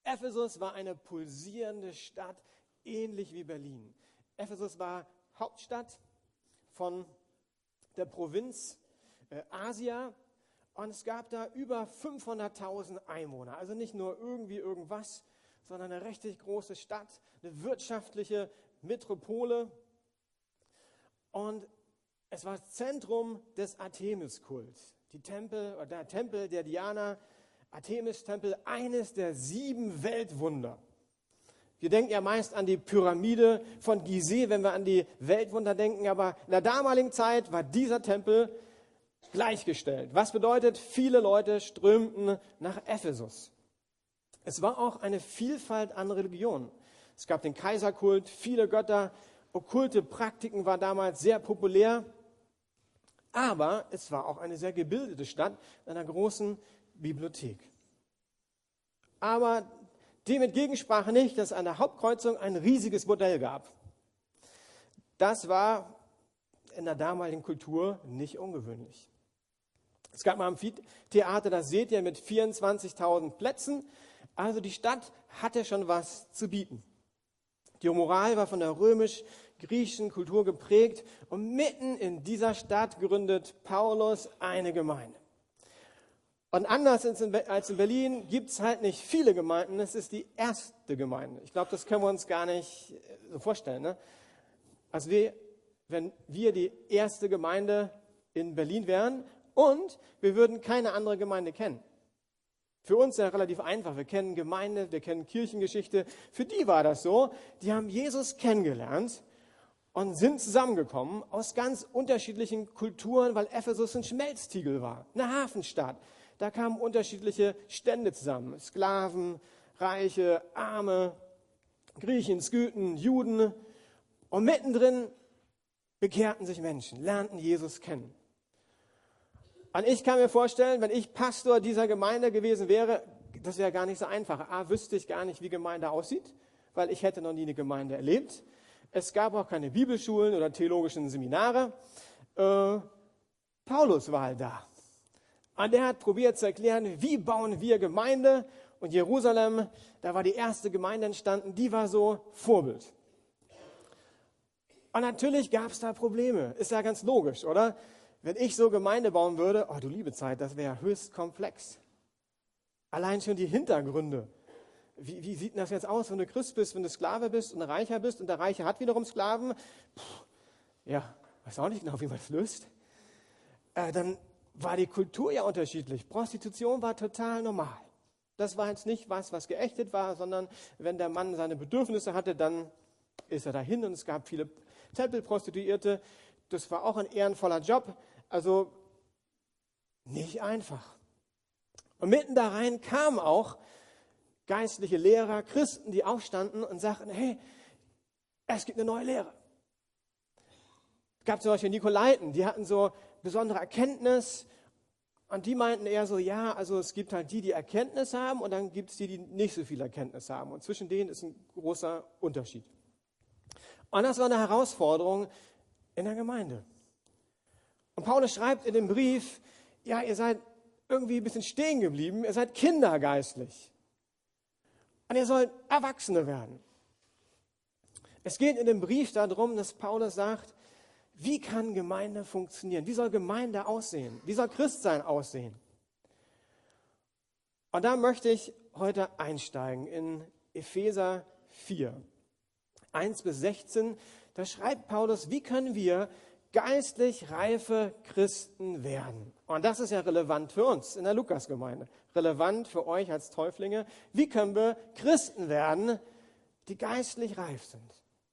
Ephesus war eine pulsierende Stadt, ähnlich wie Berlin. Ephesus war Hauptstadt von der Provinz Asia und es gab da über 500.000 Einwohner. Also nicht nur irgendwie irgendwas, sondern eine richtig große Stadt, eine wirtschaftliche Metropole. Und es war Zentrum des Artemis-Kults. Der Tempel der Diana, Artemis-Tempel, eines der 7 Weltwunder. Wir denken ja meist an die Pyramide von Gizeh, wenn wir an die Weltwunder denken, aber in der damaligen Zeit war dieser Tempel gleichgestellt. Was bedeutet, viele Leute strömten nach Ephesus. Es war auch eine Vielfalt an Religionen. Es gab den Kaiserkult, viele Götter, okkulte Praktiken waren damals sehr populär. Aber es war auch eine sehr gebildete Stadt mit einer großen Bibliothek. Aber dem entgegensprach nicht, dass es an der Hauptkreuzung ein riesiges Bordell gab. Das war in der damaligen Kultur nicht ungewöhnlich. Es gab ein Amphitheater, das seht ihr, mit 24.000 Plätzen. Also die Stadt hatte schon was zu bieten. Die Moral war von der römisch-griechischen Kultur geprägt und mitten in dieser Stadt gründet Paulus eine Gemeinde. Und anders als in Berlin gibt es halt nicht viele Gemeinden, es ist die erste Gemeinde. Ich glaube, das können wir uns gar nicht so vorstellen. Ne? Also wenn wir die erste Gemeinde in Berlin wären und wir würden keine andere Gemeinde kennen. Für uns ja relativ einfach. Wir kennen Gemeinde, wir kennen Kirchengeschichte. Für die war das so. Die haben Jesus kennengelernt und sind zusammengekommen aus ganz unterschiedlichen Kulturen, weil Ephesus ein Schmelztiegel war, eine Hafenstadt. Da kamen unterschiedliche Stände zusammen. Sklaven, Reiche, Arme, Griechen, Skythen, Juden. Und mittendrin bekehrten sich Menschen, lernten Jesus kennen. Und ich kann mir vorstellen, wenn ich Pastor dieser Gemeinde gewesen wäre, das wäre gar nicht so einfach. Wüsste ich gar nicht, wie Gemeinde aussieht, weil ich hätte noch nie eine Gemeinde erlebt. Es gab auch keine Bibelschulen oder theologischen Seminare. Paulus war halt da. Und er hat probiert zu erklären, wie bauen wir Gemeinde. Und Jerusalem, da war die erste Gemeinde entstanden, die war so Vorbild. Und natürlich gab es da Probleme. Ist ja ganz logisch, oder? Wenn ich so Gemeinde bauen würde, oh du liebe Zeit, das wäre höchst komplex. Allein schon die Hintergründe. Wie sieht denn das jetzt aus, wenn du Christ bist, wenn du Sklave bist und ein Reicher bist und der Reiche hat wiederum Sklaven? Weiß auch nicht genau, wie man das löst. Dann war die Kultur ja unterschiedlich. Prostitution war total normal. Das war jetzt nicht was geächtet war, sondern wenn der Mann seine Bedürfnisse hatte, dann ist er dahin und es gab viele Tempelprostituierte. Das war auch ein ehrenvoller Job. Also nicht einfach. Und mitten da rein kamen auch geistliche Lehrer, Christen, die aufstanden und sagten, hey, es gibt eine neue Lehre. Es gab zum Beispiel Nikolaiten, die hatten so besondere Erkenntnis und die meinten eher so, ja, also es gibt halt die Erkenntnis haben und dann gibt es die nicht so viel Erkenntnis haben. Und zwischen denen ist ein großer Unterschied. Und das war eine Herausforderung in der Gemeinde. Und Paulus schreibt in dem Brief, ja, ihr seid irgendwie ein bisschen stehen geblieben, ihr seid Kinder geistlich. Und ihr sollt Erwachsene werden. Es geht in dem Brief darum, dass Paulus sagt, wie kann Gemeinde funktionieren? Wie soll Gemeinde aussehen? Wie soll Christsein aussehen? Und da möchte ich heute einsteigen in Epheser 4, 1-16. Da schreibt Paulus, wie können wir geistlich reife Christen werden? Und das ist ja relevant für uns in der Lukasgemeinde, relevant für euch als Täuflinge. Wie können wir Christen werden, die geistlich reif sind?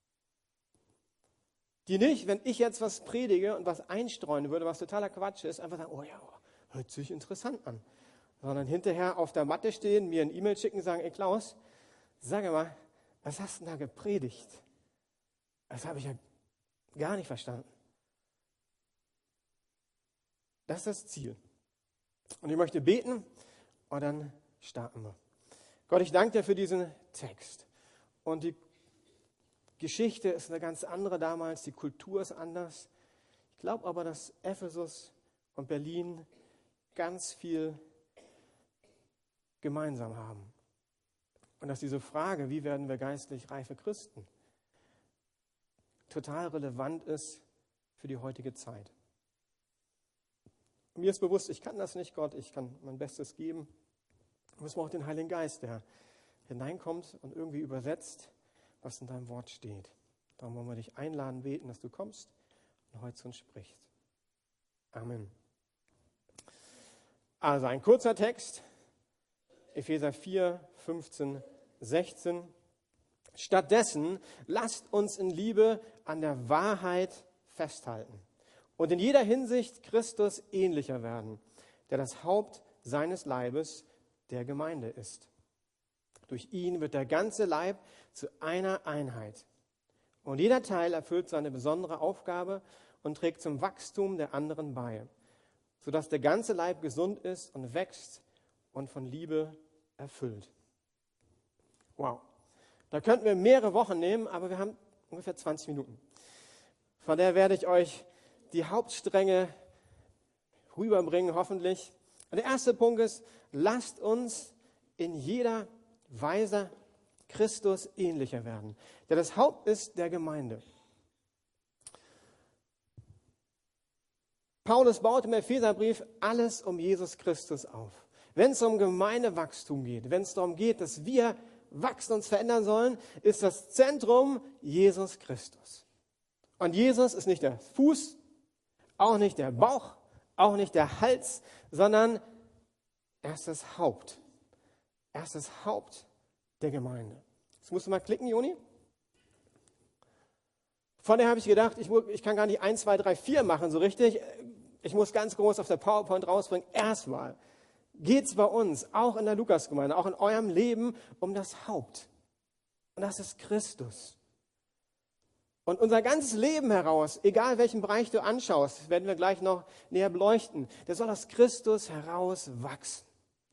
Die nicht, wenn ich jetzt was predige und was einstreuen würde, was totaler Quatsch ist, einfach sagen, oh ja, hört sich interessant an. Sondern hinterher auf der Matte stehen, mir ein E-Mail schicken, sagen, ey Klaus, sag mal, was hast du denn da gepredigt? Das habe ich ja gar nicht verstanden. Das ist das Ziel. Und ich möchte beten und dann starten wir. Gott, ich danke dir für diesen Text. Und die Geschichte ist eine ganz andere damals, die Kultur ist anders. Ich glaube aber, dass Ephesus und Berlin ganz viel gemeinsam haben. Und dass diese Frage, wie werden wir geistlich reife Christen, total relevant ist für die heutige Zeit. Mir ist bewusst, ich kann das nicht, Gott, ich kann mein Bestes geben. Aber es braucht den Heiligen Geist, der hineinkommt und irgendwie übersetzt, was in deinem Wort steht. Darum wollen wir dich einladen, beten, dass du kommst und heute zu uns sprichst. Amen. Also ein kurzer Text, Epheser 4, 15, 16. Stattdessen lasst uns in Liebe an der Wahrheit festhalten und in jeder Hinsicht Christus ähnlicher werden, der das Haupt seines Leibes, der Gemeinde ist. Durch ihn wird der ganze Leib zu einer Einheit. Und jeder Teil erfüllt seine besondere Aufgabe und trägt zum Wachstum der anderen bei, sodass der ganze Leib gesund ist und wächst und von Liebe erfüllt. Wow. Da könnten wir mehrere Wochen nehmen, aber wir haben ungefähr 20 Minuten. Von der werde ich euch die Hauptstränge rüberbringen, hoffentlich. Und der erste Punkt ist, lasst uns in jeder Weise Christus ähnlicher werden, der das Haupt ist der Gemeinde. Paulus baut im Epheserbrief alles um Jesus Christus auf. Wenn es um Gemeindewachstum geht, wenn es darum geht, dass wir wachsen, uns verändern sollen, ist das Zentrum Jesus Christus. Und Jesus ist nicht der Fuß, auch nicht der Bauch, auch nicht der Hals, sondern er ist das Haupt. Er ist das Haupt der Gemeinde. Jetzt musst du mal klicken, Joni. Vorher habe ich gedacht, ich kann gar nicht 1, 2, 3, 4 machen so richtig. Ich muss ganz groß auf der PowerPoint rausbringen. Erstmal geht es bei uns, auch in der Lukasgemeinde, auch in eurem Leben, um das Haupt. Und das ist Christus. Und unser ganzes Leben heraus, egal welchen Bereich du anschaust, das werden wir gleich noch näher beleuchten, der soll aus Christus heraus wachsen.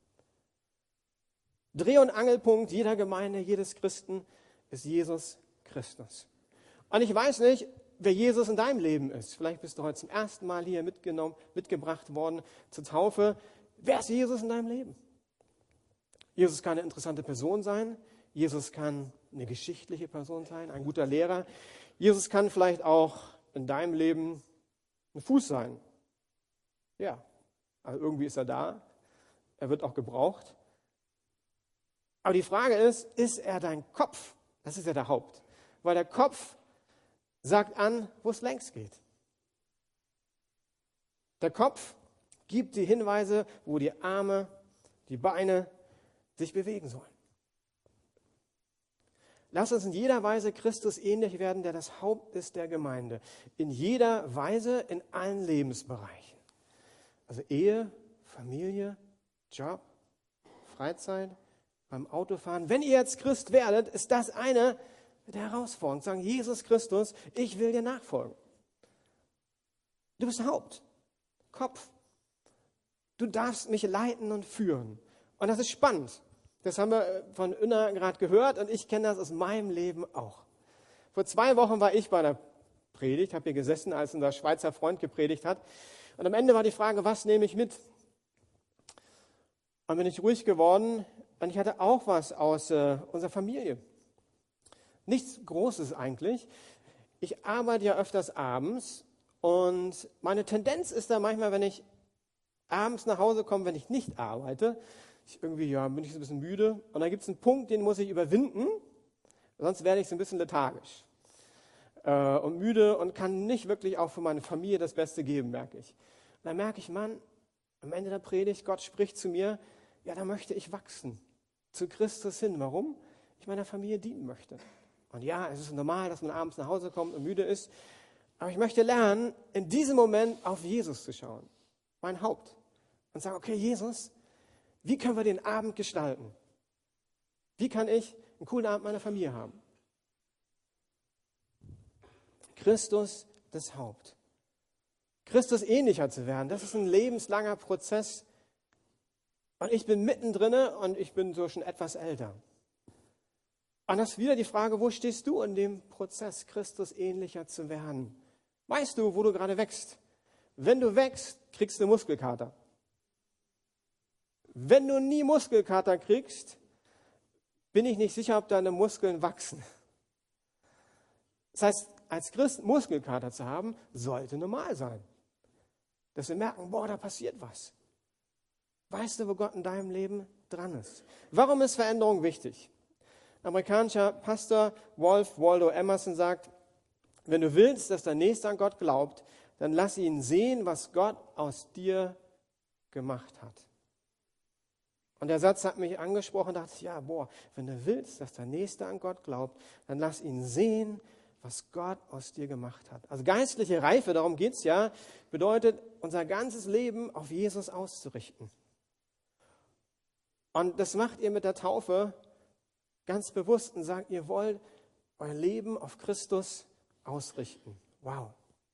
Dreh- und Angelpunkt jeder Gemeinde, jedes Christen ist Jesus Christus. Und ich weiß nicht, wer Jesus in deinem Leben ist. Vielleicht bist du heute zum ersten Mal hier mitgebracht worden zur Taufe. Wer ist Jesus in deinem Leben? Jesus kann eine interessante Person sein. Jesus kann eine geschichtliche Person sein, ein guter Lehrer. Jesus kann vielleicht auch in deinem Leben ein Fuß sein. Ja, also irgendwie ist er da. Er wird auch gebraucht. Aber die Frage ist er dein Kopf? Das ist ja der Haupt. Weil der Kopf sagt an, wo es längs geht. Der Kopf gibt die Hinweise, wo die Arme, die Beine sich bewegen sollen. Lass uns in jeder Weise Christus ähnlich werden, der das Haupt ist der Gemeinde. In jeder Weise, in allen Lebensbereichen. Also Ehe, Familie, Job, Freizeit, beim Autofahren. Wenn ihr jetzt Christ werdet, ist das eine der Herausforderungen. Sagen, Jesus Christus, ich will dir nachfolgen. Du bist Haupt, Kopf. Du darfst mich leiten und führen. Und das ist spannend. Das haben wir von Unna gerade gehört und ich kenne das aus meinem Leben auch. Vor 2 Wochen war ich bei einer Predigt, habe hier gesessen, als unser Schweizer Freund gepredigt hat. Und am Ende war die Frage, was nehme ich mit? Und bin ich ruhig geworden und ich hatte auch was aus unserer Familie. Nichts Großes eigentlich. Ich arbeite ja öfters abends und meine Tendenz ist da manchmal, wenn ich abends nach Hause komme, wenn ich nicht arbeite, bin ich so ein bisschen müde und dann gibt es einen Punkt, den muss ich überwinden, sonst werde ich so ein bisschen lethargisch und müde und kann nicht wirklich auch für meine Familie das Beste geben, merke ich. Und dann merke ich, Mann, am Ende der Predigt, Gott spricht zu mir, ja, da möchte ich wachsen, zu Christus hin. Warum? Ich meiner Familie dienen möchte. Und ja, es ist normal, dass man abends nach Hause kommt und müde ist, aber ich möchte lernen, in diesem Moment auf Jesus zu schauen, mein Haupt, und sagen, okay, Jesus, wie können wir den Abend gestalten? Wie kann ich einen coolen Abend mit meiner Familie haben? Christus das Haupt. Christus ähnlicher zu werden, das ist ein lebenslanger Prozess. Und ich bin mittendrin und ich bin so schon etwas älter. Und das ist wieder die Frage, wo stehst du in dem Prozess, Christus ähnlicher zu werden? Weißt du, wo du gerade wächst? Wenn du wächst, kriegst du Muskelkater. Wenn du nie Muskelkater kriegst, bin ich nicht sicher, ob deine Muskeln wachsen. Das heißt, als Christ Muskelkater zu haben, sollte normal sein. Dass wir merken, boah, da passiert was. Weißt du, wo Gott in deinem Leben dran ist? Warum ist Veränderung wichtig? Amerikanischer Pastor Ralph Waldo Emerson sagt, wenn du willst, dass dein Nächster an Gott glaubt, dann lass ihn sehen, was Gott aus dir gemacht hat. Und der Satz hat mich angesprochen, dachte ich, ja, boah, wenn du willst, dass dein Nächster an Gott glaubt, dann lass ihn sehen, was Gott aus dir gemacht hat. Also geistliche Reife, darum geht es ja, bedeutet, unser ganzes Leben auf Jesus auszurichten. Und das macht ihr mit der Taufe ganz bewusst und sagt, ihr wollt euer Leben auf Christus ausrichten. Wow.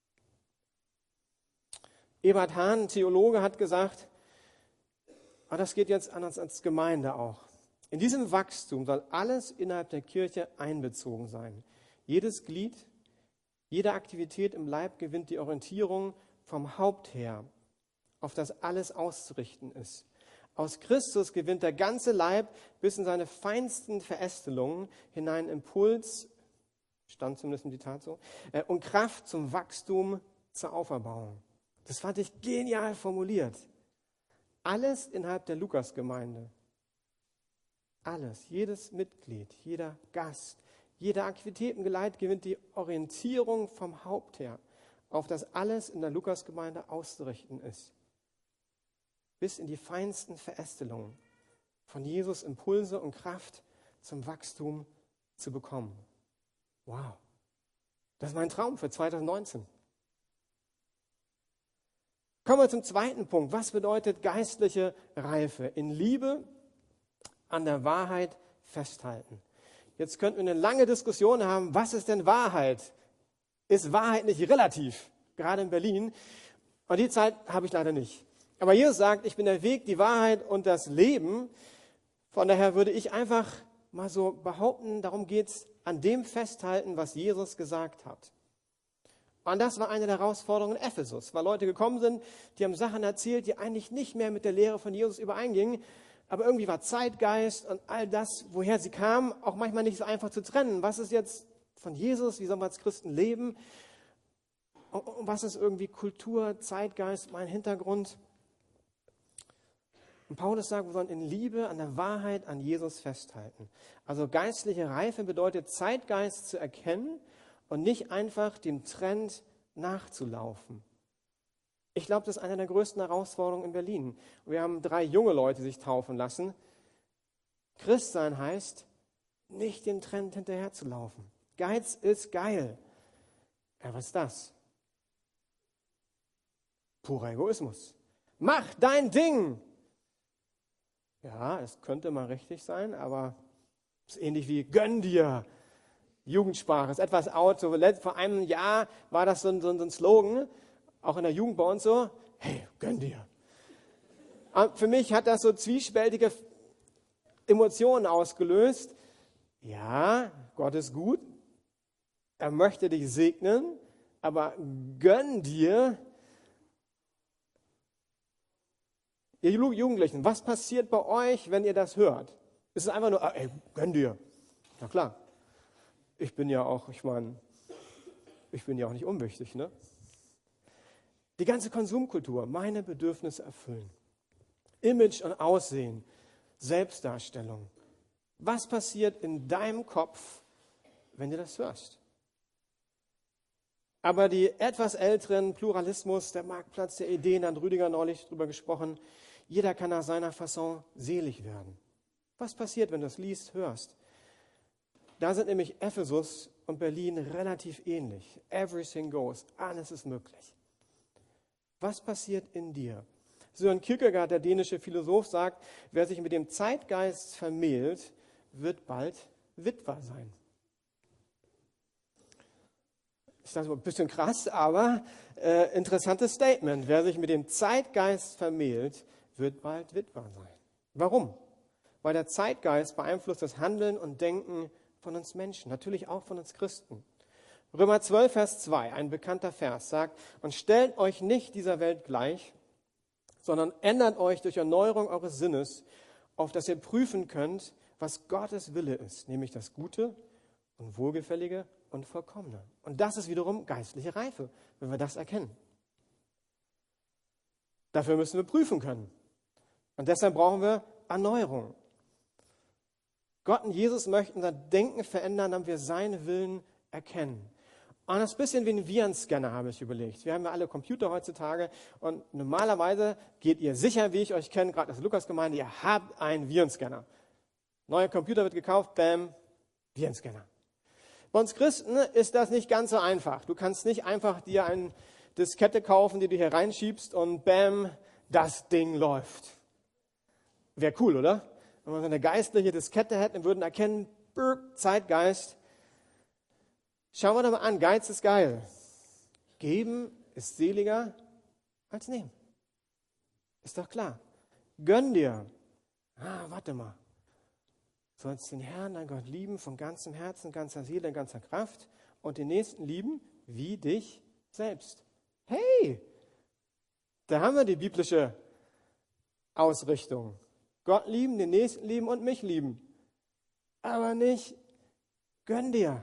Eberhard Hahn, Theologe, hat gesagt, aber das geht jetzt an uns als Gemeinde auch. In diesem Wachstum soll alles innerhalb der Kirche einbezogen sein. Jedes Glied, jede Aktivität im Leib gewinnt die Orientierung vom Haupt her, auf das alles auszurichten ist. Aus Christus gewinnt der ganze Leib bis in seine feinsten Verästelungen hinein Impuls, stand zumindest im Zitat so, und Kraft zum Wachstum, zur Auferbauung. Das fand ich genial formuliert. Alles innerhalb der Lukasgemeinde. Alles, jedes Mitglied, jeder Gast, jede Aktivität im Geleit gewinnt die Orientierung vom Haupt her, auf das alles in der Lukasgemeinde auszurichten ist. Bis in die feinsten Verästelungen von Jesus Impulse und Kraft zum Wachstum zu bekommen. Wow, das ist mein Traum für 2019. Kommen wir zum zweiten Punkt. Was bedeutet geistliche Reife? In Liebe an der Wahrheit festhalten. Jetzt könnten wir eine lange Diskussion haben, was ist denn Wahrheit? Ist Wahrheit nicht relativ? Gerade in Berlin. Und die Zeit habe ich leider nicht. Aber Jesus sagt, ich bin der Weg, die Wahrheit und das Leben. Von daher würde ich einfach mal so behaupten, darum geht es, an dem festhalten, was Jesus gesagt hat. Und das war eine der Herausforderungen in Ephesus, weil Leute gekommen sind, die haben Sachen erzählt, die eigentlich nicht mehr mit der Lehre von Jesus übereingingen. Aber irgendwie war Zeitgeist und all das, woher sie kamen, auch manchmal nicht so einfach zu trennen. Was ist jetzt von Jesus, wie sollen wir als Christen leben? Und was ist irgendwie Kultur, Zeitgeist, mein Hintergrund? Und Paulus sagt, wir sollen in Liebe an der Wahrheit, an Jesus festhalten. Also geistliche Reife bedeutet, Zeitgeist zu erkennen und nicht einfach dem Trend nachzulaufen. Ich glaube, das ist eine der größten Herausforderungen in Berlin. Wir haben 3 junge Leute sich taufen lassen. Christsein heißt, nicht dem Trend hinterherzulaufen. Geiz ist geil. Ja, was ist das? Purer Egoismus. Mach dein Ding! Ja, es könnte mal richtig sein, aber es ist ähnlich wie gönn dir. Jugendsprache ist etwas out. So, vor einem Jahr war das so ein Slogan, auch in der Jugend bei uns so, hey, gönn dir. Und für mich hat das so zwiespältige Emotionen ausgelöst. Ja, Gott ist gut, er möchte dich segnen, aber gönn dir. Ihr Jugendlichen, was passiert bei euch, wenn ihr das hört? Ist es einfach nur, ey, gönn dir. Na klar, ich bin ja auch nicht unwichtig, ne? Die ganze Konsumkultur, meine Bedürfnisse erfüllen. Image und Aussehen, Selbstdarstellung. Was passiert in deinem Kopf, wenn du das hörst? Aber die etwas älteren Pluralismus, der Marktplatz der Ideen, da hat Rüdiger neulich drüber gesprochen, jeder kann nach seiner Fasson selig werden. Was passiert, wenn du das liest, hörst? Da sind nämlich Ephesus und Berlin relativ ähnlich. Everything goes, alles ist möglich. Was passiert in dir? Søren Kierkegaard, der dänische Philosoph, sagt, wer sich mit dem Zeitgeist vermählt, wird bald Witwer sein. Ist das ein bisschen krass, aber interessantes Statement. Wer sich mit dem Zeitgeist vermählt, wird bald Witwer sein. Warum? Weil der Zeitgeist beeinflusst das Handeln und Denken von uns Menschen, natürlich auch von uns Christen. Römer 12, Vers 2, ein bekannter Vers, sagt, und stellt euch nicht dieser Welt gleich, sondern ändert euch durch Erneuerung eures Sinnes, auf dass ihr prüfen könnt, was Gottes Wille ist, nämlich das Gute und Wohlgefällige und Vollkommene. Und das ist wiederum geistliche Reife, wenn wir das erkennen. Dafür müssen wir prüfen können. Und deshalb brauchen wir Erneuerung. Gott und Jesus möchten unser Denken verändern, damit wir seinen Willen erkennen. Und das ist ein bisschen wie ein Virenscanner, habe ich überlegt. Wir haben ja alle Computer heutzutage und normalerweise geht ihr sicher, wie ich euch kenne, gerade als Lukas-Gemeinde, ihr habt einen Virenscanner. Neuer Computer wird gekauft, bam, Virenscanner. Bei uns Christen ist das nicht ganz so einfach. Du kannst nicht einfach dir eine Diskette kaufen, die du hier reinschiebst und bam, das Ding läuft. Wäre cool, oder? Wenn wir so eine geistliche Diskette hätten, würden erkennen, Zeitgeist. Schauen wir doch mal an, Geiz ist geil. Geben ist seliger als nehmen. Ist doch klar. Gönn dir. Warte mal. Du sollst den Herrn, dein Gott, lieben von ganzem Herzen, ganzer Seele, ganzer Kraft und den Nächsten lieben wie dich selbst. Hey, da haben wir die biblische Ausrichtung. Gott lieben, den Nächsten lieben und mich lieben. Aber nicht, gönn dir.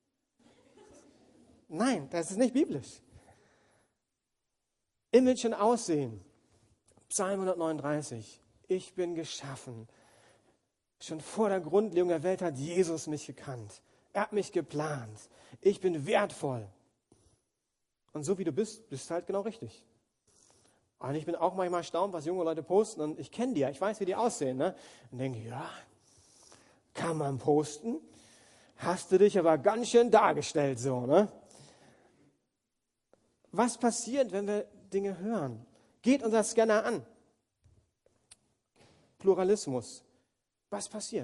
Nein, das ist nicht biblisch. Image und Aussehen. Psalm 139. Ich bin geschaffen. Schon vor der Grundlegung der Welt hat Jesus mich gekannt. Er hat mich geplant. Ich bin wertvoll. Und so wie du bist, bist du halt genau richtig. Und ich bin auch manchmal erstaunt, was junge Leute posten. Und ich kenne die ja, ich weiß, wie die aussehen. Ne? Und denke, ja, kann man posten? Hast du dich aber ganz schön dargestellt so, ne? Was passiert, wenn wir Dinge hören? Geht unser Scanner an? Pluralismus. Was passiert?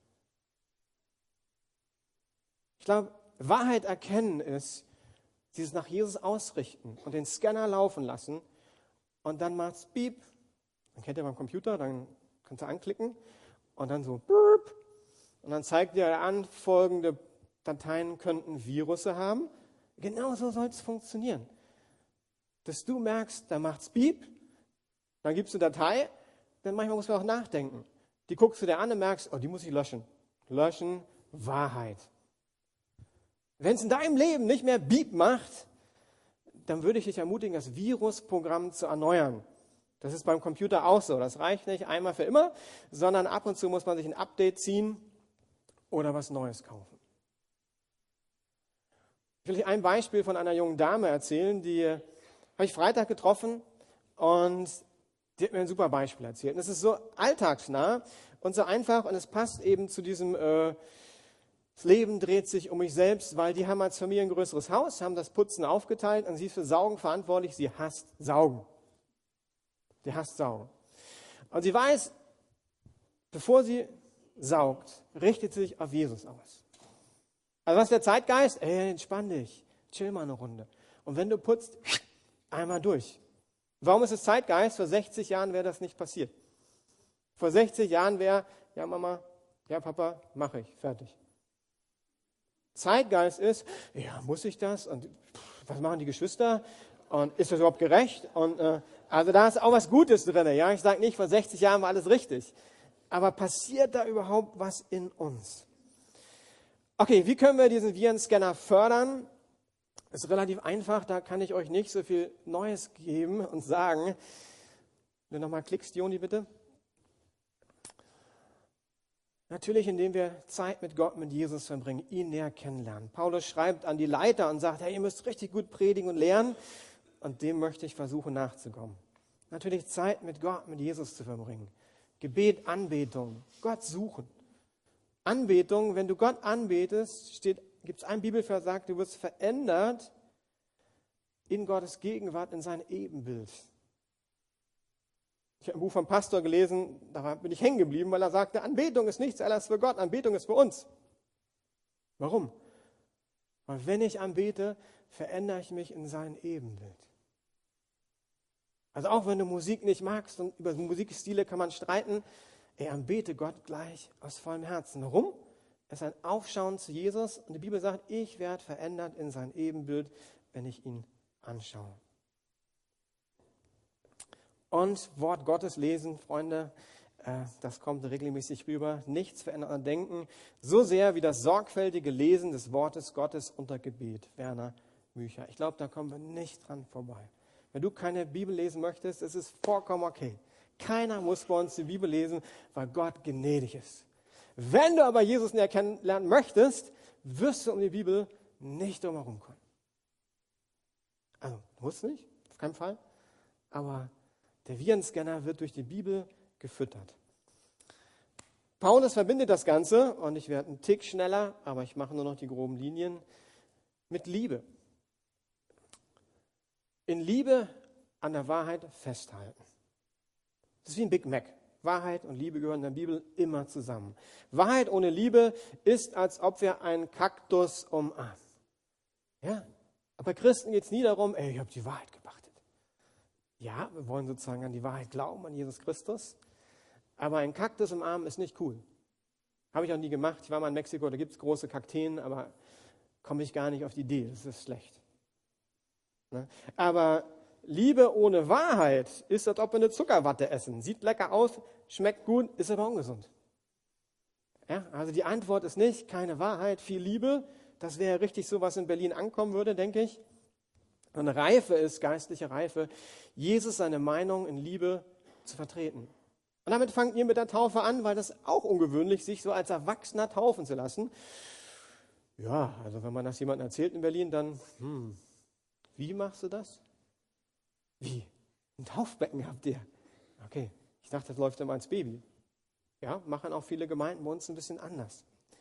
Ich glaube, Wahrheit erkennen ist, dieses nach Jesus ausrichten und den Scanner laufen lassen und dann macht's Beep. Dann kennt ihr beim Computer, dann kannst du anklicken und dann so Burp. Und dann zeigt dir an, folgende Dateien könnten Virusse haben. Genau so soll es funktionieren. Dass du merkst, da macht's Beep, dann gibst du eine Datei, dann manchmal muss man auch nachdenken. Die guckst du dir an und merkst, oh, die muss ich löschen. Löschen, Wahrheit. Wenn es in deinem Leben nicht mehr Beep macht, dann würde ich dich ermutigen, das Virusprogramm zu erneuern. Das ist beim Computer auch so. Das reicht nicht einmal für immer, sondern ab und zu muss man sich ein Update ziehen oder was Neues kaufen. Ich will euch ein Beispiel von einer jungen Dame erzählen, die habe ich Freitag getroffen und die hat mir ein super Beispiel erzählt. Und es ist so alltagsnah und so einfach und es passt eben zu diesem, das Leben dreht sich um mich selbst, weil die haben als Familie ein größeres Haus, haben das Putzen aufgeteilt und sie ist für Saugen verantwortlich. Sie hasst Saugen. Sie hasst Saugen. Und sie weiß, bevor sie saugt, richtet sie sich auf Jesus aus. Also was ist der Zeitgeist? Entspann dich, chill mal eine Runde. Und wenn du putzt, einmal durch. Warum ist es Zeitgeist? Vor 60 Jahren wäre das nicht passiert. Vor 60 Jahren wäre, ja Mama, ja Papa, mache ich, fertig. Zeitgeist ist, ja, muss ich das? Und was machen die Geschwister? Und ist das überhaupt gerecht? Und also da ist auch was Gutes drin. Ja? Ich sage nicht, vor 60 Jahren war alles richtig. Aber passiert da überhaupt was in uns? Okay, wie können wir diesen Virenscanner fördern? Ist relativ einfach, da kann ich euch nicht so viel Neues geben und sagen. Wenn du nochmal klickst, Joni, bitte. Natürlich, indem wir Zeit mit Gott, mit Jesus verbringen, ihn näher kennenlernen. Paulus schreibt an die Leiter und sagt, hey, ihr müsst richtig gut predigen und lernen. Und dem möchte ich versuchen nachzukommen. Natürlich Zeit mit Gott, mit Jesus zu verbringen. Gebet, Anbetung, Gott suchen. Anbetung, wenn du Gott anbetest, gibt es einen Bibelvers, sagt, du wirst verändert in Gottes Gegenwart, in sein Ebenbild. Ich habe ein Buch vom Pastor gelesen, da bin ich hängen geblieben, weil er sagte, Anbetung ist nichts alles für Gott, Anbetung ist für uns. Warum? Weil wenn ich anbete, verändere ich mich in sein Ebenbild. Also auch wenn du Musik nicht magst und über Musikstile kann man streiten, anbete Gott gleich aus vollem Herzen. Warum? Es ist ein Aufschauen zu Jesus und die Bibel sagt, ich werde verändert in sein Ebenbild, wenn ich ihn anschaue. Und Wort Gottes lesen, Freunde, Das kommt regelmäßig rüber. Nichts verändert an Denken, so sehr wie das sorgfältige Lesen des Wortes Gottes unter Gebet. Werner Mücher. Ich glaube, da kommen wir nicht dran vorbei. Wenn du keine Bibel lesen möchtest, ist es vollkommen okay. Keiner muss bei uns die Bibel lesen, weil Gott gnädig ist. Wenn du aber Jesus näher kennenlernen möchtest, wirst du um die Bibel nicht drum herum kommen. Also, musst nicht, auf keinen Fall. Aber der Virenscanner wird durch die Bibel gefüttert. Paulus verbindet das Ganze, und ich werde einen Tick schneller, aber ich mache nur noch die groben Linien, mit Liebe. In Liebe an der Wahrheit festhalten. Das ist wie ein Big Mac. Wahrheit und Liebe gehören in der Bibel immer zusammen. Wahrheit ohne Liebe ist, als ob wir einen Kaktus umarmen. Ja? Aber bei Christen geht es nie darum, ich habe die Wahrheit gepachtet. Ja, wir wollen sozusagen an die Wahrheit glauben, an Jesus Christus. Aber ein Kaktus umarmen ist nicht cool. Habe ich auch nie gemacht. Ich war mal in Mexiko, da gibt es große Kakteen, aber komme ich gar nicht auf die Idee. Das ist schlecht. Ne? Aber Liebe ohne Wahrheit ist, als ob wir eine Zuckerwatte essen. Sieht lecker aus, schmeckt gut, ist aber ungesund. Ja, also die Antwort ist nicht, keine Wahrheit, viel Liebe. Das wäre richtig so, was in Berlin ankommen würde, denke ich. Und Reife ist, geistliche Reife, Jesus seine Meinung in Liebe zu vertreten. Und damit fangt ihr mit der Taufe an, weil das auch ungewöhnlich, sich so als Erwachsener taufen zu lassen. Ja, also wenn man das jemandem erzählt in Berlin, dann, wie machst du das? Wie? Ein Taufbecken habt ihr? Okay, ich dachte, das läuft immer als Baby. Ja, machen auch viele Gemeinden bei uns ein bisschen anders.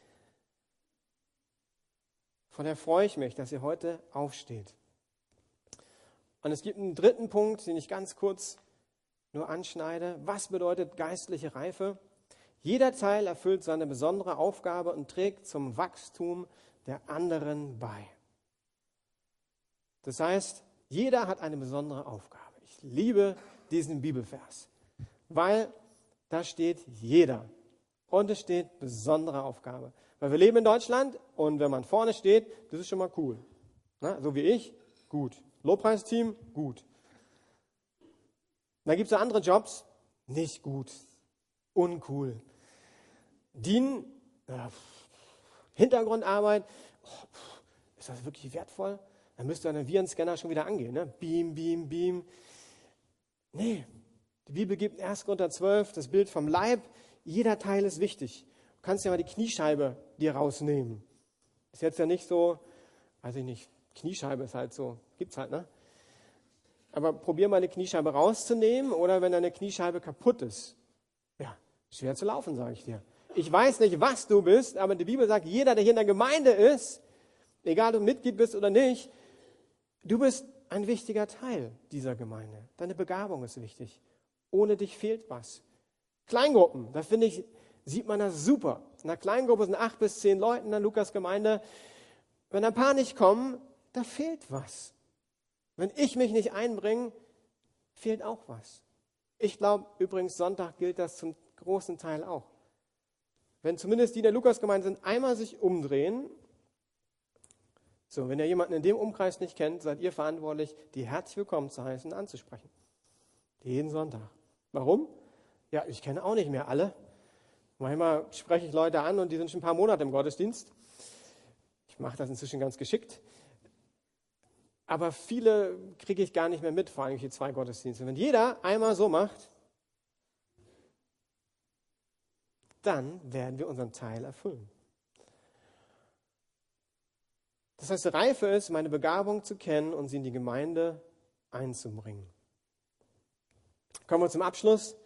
Von daher freue ich mich, dass ihr heute aufsteht. Und es gibt einen dritten Punkt, den ich ganz kurz nur anschneide. Was bedeutet geistliche Reife? Jeder Teil erfüllt seine besondere Aufgabe und trägt zum Wachstum der anderen bei. Das heißt, jeder hat eine besondere Aufgabe. Ich liebe diesen Bibelvers, weil da steht jeder und es steht besondere Aufgabe. Weil wir leben in Deutschland und wenn man vorne steht, das ist schon mal cool. Na, so wie ich, gut. Lobpreisteam, gut. Dann gibt es andere Jobs, nicht gut, uncool. Dienen, Hintergrundarbeit, ist das wirklich wertvoll? Dann müsste ein Virenscanner schon wieder angehen. Ne? Beam, beam, beam. Nee, die Bibel gibt in 1. Korinther 12 das Bild vom Leib. Jeder Teil ist wichtig. Du kannst ja mal die Kniescheibe dir rausnehmen. Ist jetzt ja nicht so, weiß ich nicht, Kniescheibe ist halt so, gibt's halt, ne? Aber probier mal eine Kniescheibe rauszunehmen oder wenn deine Kniescheibe kaputt ist. Ja, schwer zu laufen, sage ich dir. Ich weiß nicht, was du bist, aber die Bibel sagt, jeder, der hier in der Gemeinde ist, egal ob du Mitglied bist oder nicht, du bist ein wichtiger Teil dieser Gemeinde. Deine Begabung ist wichtig. Ohne dich fehlt was. Kleingruppen, da finde ich, sieht man das super. In einer Kleingruppe sind 8 bis 10 Leute in der Lukas-Gemeinde. Wenn ein paar nicht kommen, da fehlt was. Wenn ich mich nicht einbringe, fehlt auch was. Ich glaube, übrigens, Sonntag gilt das zum großen Teil auch. Wenn zumindest die in der Lukas-Gemeinde sind, einmal sich umdrehen. So, wenn ihr jemanden in dem Umkreis nicht kennt, seid ihr verantwortlich, die herzlich willkommen zu heißen, anzusprechen. Jeden Sonntag. Warum? Ja, ich kenne auch nicht mehr alle. Manchmal spreche ich Leute an und die sind schon ein paar Monate im Gottesdienst. Ich mache das inzwischen ganz geschickt. Aber viele kriege ich gar nicht mehr mit, vor allem die 2 Gottesdienste. Wenn jeder einmal so macht, dann werden wir unseren Teil erfüllen. Das heißt, Reife ist, meine Begabung zu kennen und sie in die Gemeinde einzubringen. Kommen wir zum Abschluss.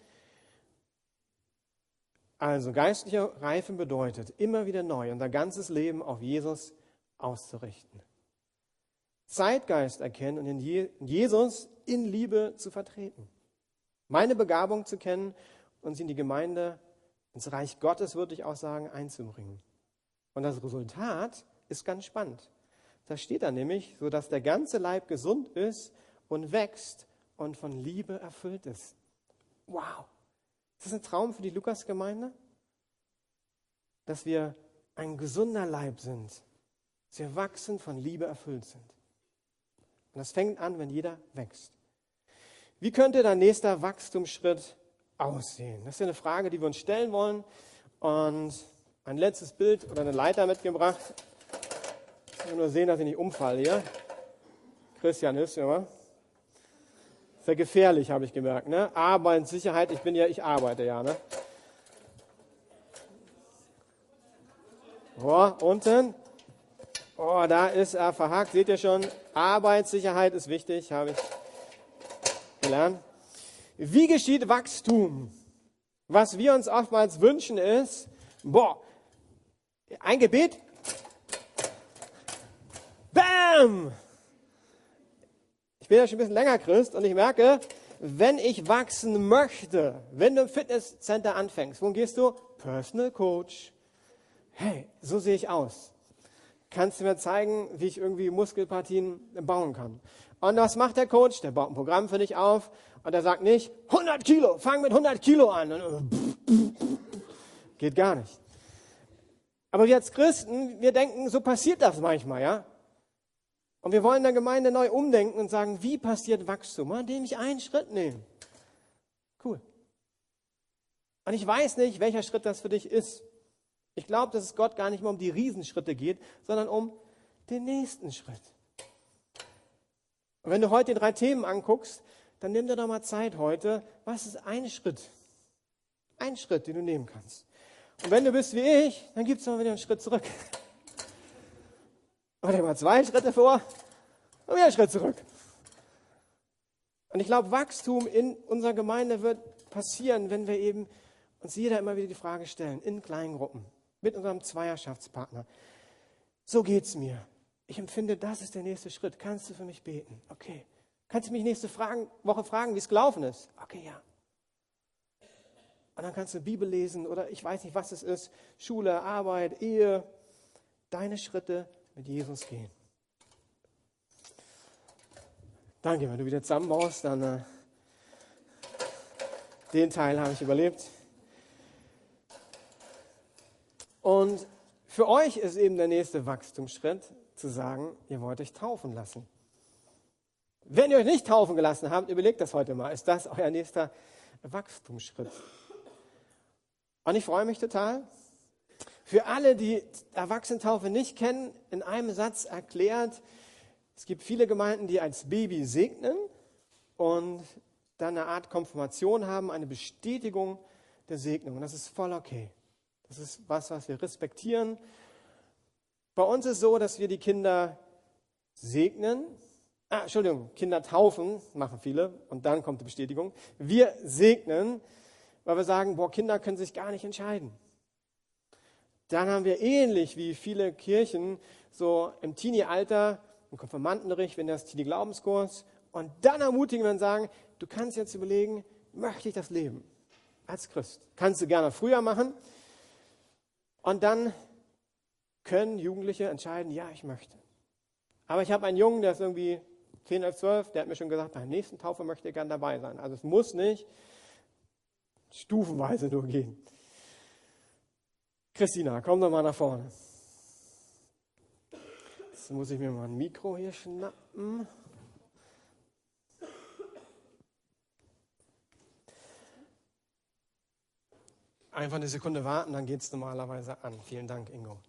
Also, geistliche Reife bedeutet, immer wieder neu unser ganzes Leben auf Jesus auszurichten. Zeitgeist erkennen und in Jesus in Liebe zu vertreten. Meine Begabung zu kennen und sie in die Gemeinde, ins Reich Gottes, würde ich auch sagen, einzubringen. Und das Resultat ist ganz spannend. Da steht da nämlich, sodass der ganze Leib gesund ist und wächst und von Liebe erfüllt ist. Wow! Ist das ein Traum für die Lukas-Gemeinde? Dass wir ein gesunder Leib sind. Dass wir wachsen, von Liebe erfüllt sind. Und das fängt an, wenn jeder wächst. Wie könnte dein nächster Wachstumsschritt aussehen? Das ist ja eine Frage, die wir uns stellen wollen. Und ein letztes Bild oder eine Leiter mitgebracht. Ich will nur sehen, dass ich nicht umfalle hier. Christian ist, ja. Sehr gefährlich, habe ich gemerkt. Ne? Arbeitssicherheit, ich arbeite ja. Ne? Oh, unten. Oh, da ist er verhakt. Seht ihr schon? Arbeitssicherheit ist wichtig, habe ich gelernt. Wie geschieht Wachstum? Was wir uns oftmals wünschen ist, ein Gebet. Bam! Ich bin ja schon ein bisschen länger Christ und ich merke, wenn ich wachsen möchte, wenn du im Fitnesscenter anfängst, wohin gehst du? Personal Coach. Hey, so sehe ich aus. Kannst du mir zeigen, wie ich irgendwie Muskelpartien bauen kann? Und was macht der Coach? Der baut ein Programm für dich auf und er sagt nicht, 100 Kilo, fang mit 100 Kilo an. Geht gar nicht. Aber wir als Christen, wir denken, so passiert das manchmal, ja? Und wir wollen in der Gemeinde neu umdenken und sagen, wie passiert Wachstum? Indem ich einen Schritt nehme. Cool. Und ich weiß nicht, welcher Schritt das für dich ist. Ich glaube, dass es Gott gar nicht mehr um die Riesenschritte geht, sondern um den nächsten Schritt. Und wenn du heute die 3 Themen anguckst, dann nimm dir doch mal Zeit heute. Was ist ein Schritt? Ein Schritt, den du nehmen kannst. Und wenn du bist wie ich, dann gibt es mal wieder einen Schritt zurück. Oder mal 2 Schritte vor und wieder einen Schritt zurück. Und ich glaube, Wachstum in unserer Gemeinde wird passieren, wenn wir eben uns jeder immer wieder die Frage stellen, in kleinen Gruppen, mit unserem Zweierschaftspartner. So geht's mir. Ich empfinde, das ist der nächste Schritt. Kannst du für mich beten? Okay. Kannst du mich nächste Woche fragen, wie es gelaufen ist? Okay, ja. Und dann kannst du Bibel lesen oder ich weiß nicht, was es ist. Schule, Arbeit, Ehe. Deine Schritte mit Jesus gehen. Danke, wenn du wieder zusammenbaust, dann den Teil habe ich überlebt. Und für euch ist eben der nächste Wachstumsschritt zu sagen, ihr wollt euch taufen lassen. Wenn ihr euch nicht taufen gelassen habt, überlegt das heute mal. Ist das euer nächster Wachstumsschritt? Und ich freue mich total. Für alle, die Erwachsenentaufe nicht kennen, in einem Satz erklärt, es gibt viele Gemeinden, die als Baby segnen und dann eine Art Konfirmation haben, eine Bestätigung der Segnung. Und das ist voll okay. Das ist was wir respektieren. Bei uns ist es so, dass wir die Kinder segnen. Kinder taufen, machen viele, und dann kommt die Bestätigung. Wir segnen, weil wir sagen, Kinder können sich gar nicht entscheiden. Dann haben wir ähnlich wie viele Kirchen so im Teenie-Alter einen Konfirmandenunterricht, wenn das Teenie-Glaubenskurs, und dann ermutigen wir und sagen, du kannst jetzt überlegen, möchte ich das leben als Christ? Kannst du gerne früher machen. Und dann können Jugendliche entscheiden, ja, ich möchte. Aber ich habe einen Jungen, der ist irgendwie 10, 11, 12, der hat mir schon gesagt, bei der nächsten Taufe möchte ich gerne dabei sein. Also es muss nicht stufenweise nur gehen. Christina, komm doch mal nach vorne. Jetzt muss ich mir mal ein Mikro hier schnappen. Einfach eine Sekunde warten, dann geht es normalerweise an. Vielen Dank, Ingo.